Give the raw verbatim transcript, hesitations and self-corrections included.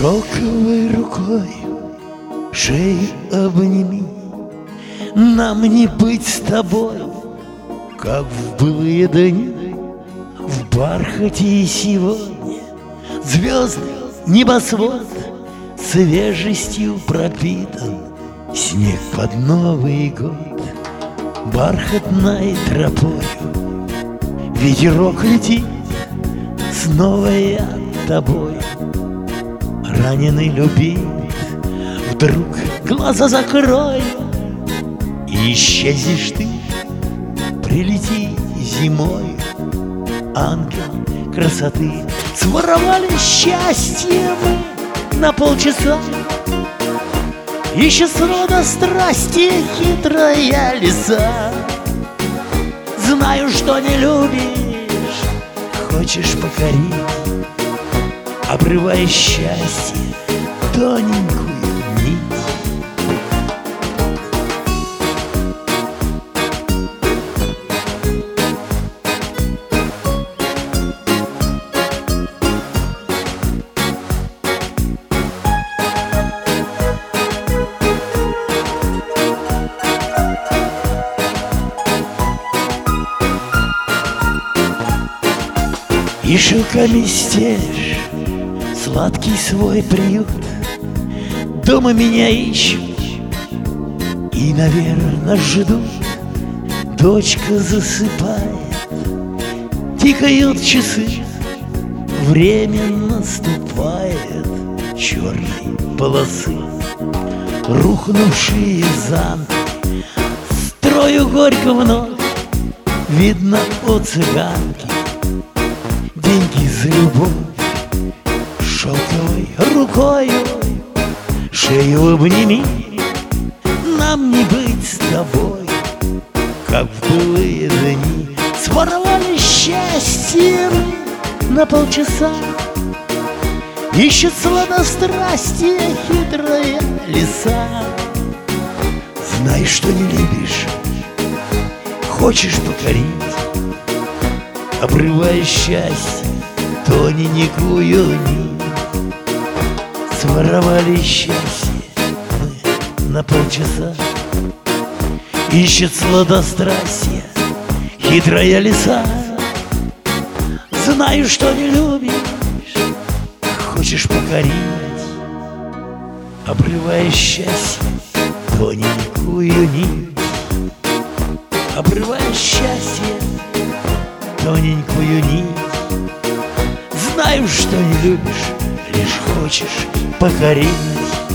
Шелковой рукой шею обними, нам не быть с тобой, как в былые дни. В бархате и сегодня звездный небосвод свежестью пропитан, снег под Новый год. Бархатной тропою ветерок летит, снова я тобой. Раненый любит, вдруг глаза закрою, и исчезнешь ты, прилети зимой. Ангел красоты, своровали счастье мы на полчаса. Ищет срода страсти хитрая лиса. Знаю, что не любишь, хочешь покорить, обрывая счастье тоненькую нить. И шелками стелишь сладкий свой приют. Дома меня ищут и, наверное, ждут. Дочка засыпает, тикают часы, время наступает черной полосы. Рухнувшие замки строю горько вновь, видно у цыганки деньги за любовь. Шелковой рукою шею обними, нам не быть с тобой, как в былые дни. Своровали счастье на полчаса. Ищет сладострастие хитрая лиса. Знай, что не любишь, хочешь покорить, обрывая счастье тоненькую нить. Своровали счастье мы на полчаса. Ищет сладострастие хитрая лиса. Знаю, что не любишь, хочешь покорить, обрывая счастье тоненькую нить. Обрывая счастье тоненькую нить. Знаю, что не любишь, лишь хочешь покорить.